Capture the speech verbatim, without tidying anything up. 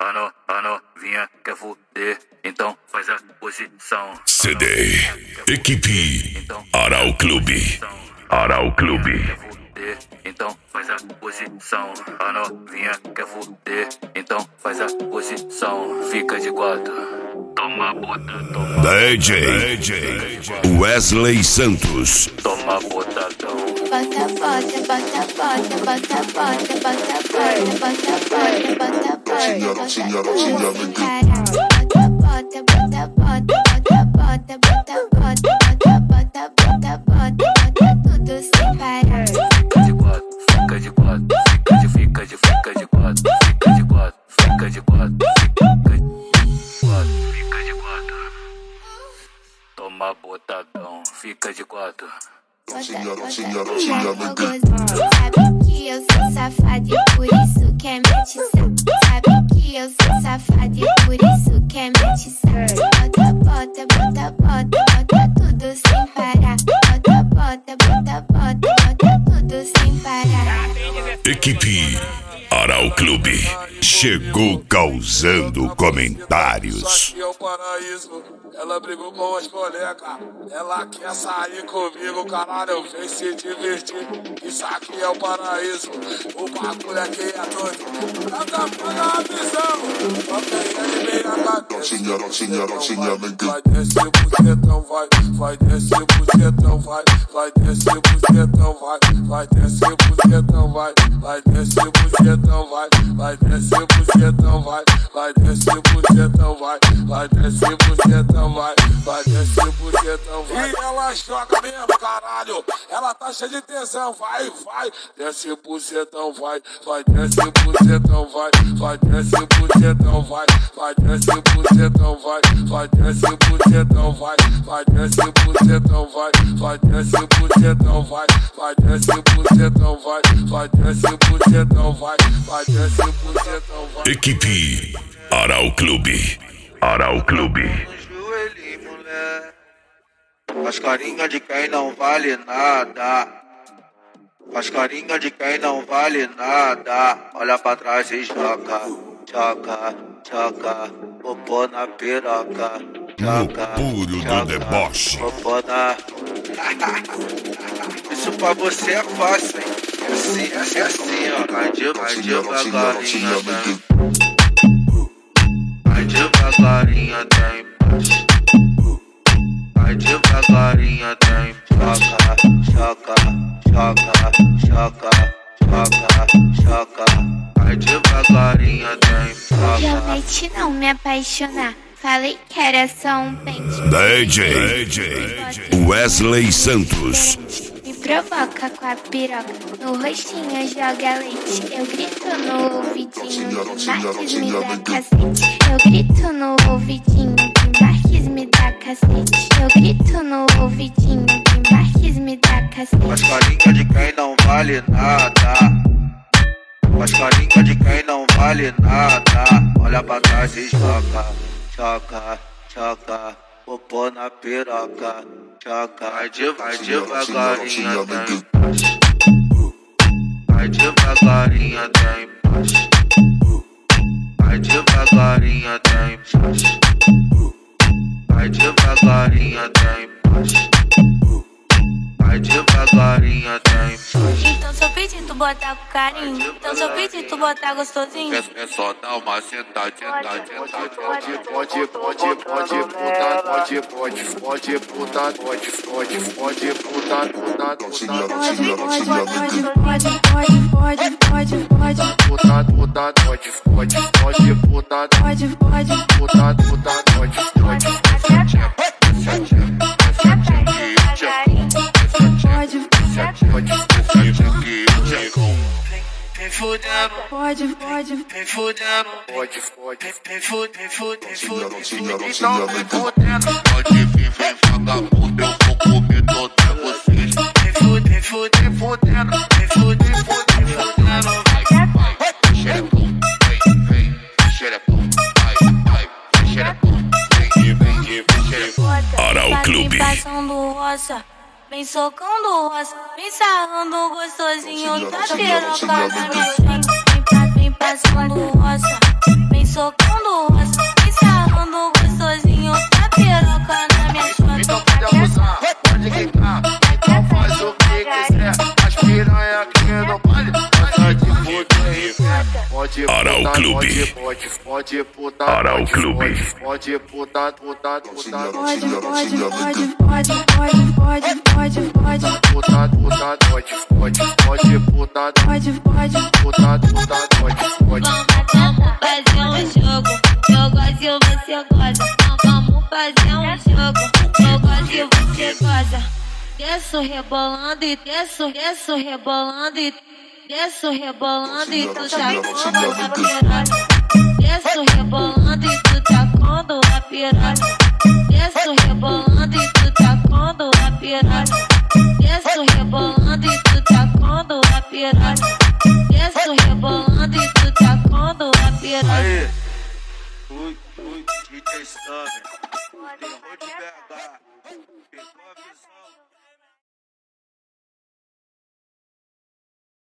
A, no, a novinha quer fuder, então faz a posição. C D, equipe Aral Clube. Aral Clube. Então faz a posição. A novinha quer fuder, então faz a posição. Fica de quatro, toma bota, toma. D J Wesley Santos. Toma botadão. Bota, bota, bota, bota, bota, bota, bota, bota, bota, bota, bota, bota, bota, tudo sem parar. Bota, bota, bota, bota, bota, bota, bota, bota, bota, bota, bota, bota, tudo sem parar. Fica de quatro, fica de, fica de, fica de quatro, fica de quatro, fica de quatro, fica de quatro, fica de quatro. Toma botadão, fica de quatro. Senhora, senhora, senhora, sabe que eu sou safada e por isso quer me atiçar. Sabe que eu sou safada e por isso quer me atiçar. Bota, bota, bota, bota, bota tudo sem parar. Bota, bota, bota, bota, bota tudo sem parar. Equipe Aral Clube chegou causando comentários. Aqui é o paraíso, ela brigou com as colegas. Ela quer sair comigo, caralho, vem se divertir. Isso aqui é o paraíso, o bagulho aqui é doido. Nada paga a visão, só tem ele bem na cabeça. Senhora, senhora, senhora, vai descer o bucetão, vai, vai descer o bucetão, vai, vai descer o bucetão, vai, vai descer o bucetão, vai, vai descer o bucetão, vai, vai descer o bucetão, vai, vai descer o bucetão, vai, vai descer o bucetão, vai, vai descer o bucetão, vai. E ela joga mesmo, caralho, ela tá cheia de tesão, vai, vai, desce o bucetão, vai, vai descer o bucetão, vai, vai descer o bucetão, vai, vai descer o bucetão, vai, vai descer o bucetão, vai, vai descer o bucetão, vai, vai descer o bucetão, vai, vai descer o bucetão, vai, vai descer o bucetão, vai, vai descer o bucetão, vai. Equipe Aral Clube. Aral Clube. Joelhinho, mulher. Faz carinha de quem não vale nada. Faz carinha de quem não vale nada. Olha pra trás e joga, joga, joga. Popô na piroca. No puro do deboche. Popô na... Isso pra você é fácil, hein? É assim, é assim, é assim, ó. Vai de, vai devagarinho, vem. Vai devagarinho, tem baixo. Vai devagarinho, tem joga, joga, joga, joga, joga, joga. Vai devagarinho, tem joga. Prometi não me apaixonar. Falei que era só um pente. D J Wesley Santos. Me provoca com a piroca. No rostinho joga leite. Eu grito no ouvidinho que Marques me dá cacete. Eu grito no ouvidinho que Marques me dá cacete. Eu grito no ouvidinho que Marques me dá cacete. Faz carinha de quem não vale nada. Faz carinha de quem não vale nada. Olha pra trás e joga, joga, joga. Popô na piroca, joga. Vai, de, vai devagarinho, tem baixo. Vai devagarinho, tem baixo. Vai devagarinho, tem baixo. Vai devagarinho, tem baixo. Vai devagarinho, tem baixo. Então se eu pedir tu botar com carinho, então se eu pedir tu botar gostosinho. É, é só dar uma sentadinha, sentadinha, sentadinha. Pode, pode, pode, pode, puta, pode, pode, pode, puta, pode, pode, pode, puta, puta, puta. Pode, pode, pode, pode, pode, pode. Puta, puta, pode, pode, pode, puta, Pode, pode, puta, puta, pode, pode. Vem fudendo, pode, pode, vem fudendo. Pode, pode. Vem fudendo, vem fudendo, vem fudendo. Então vem fudendo. Pode vir, vem vagabundo, eu vou comer toda vocês. Vem fudendo, vem fudendo, Vem fudendo, vem fudendo, vem fudendo. vai, vai, xerepão, vem, vem, xerepão, vai, vai, xerepão, vem, vem, vem, xerepão. Aral Clube. passando roça, vem socando roça, vem sarrando gostosinho, tá piroca na minha frente. Vem, pa- vem passando roça, vem socando Clube. Pode, pode, puta, Aral Clube. pode, puta, puta, puta, Pode, pode, pode, pode, pode, pode, pode, pode, puta, puta, pode, pode, pode, puta, pode, pode. puta, puta, pode, pode. Vamos fazer um jogo, eu gosto e você goza. Vamos fazer um jogo, eu gosto e você goza. Desço rebolando e desço, desço rebolando e desço rebolando e tu tá quando a piranha. Desço rebolando e tu tá quando a piranha. Desço rebolando e tu tá quando a piranha. Desço rebolando e tu tá quando a piranha. Desço rebolando e tu tá quando a piranha. Aí, fui, fui, D J Summer, terror de B H.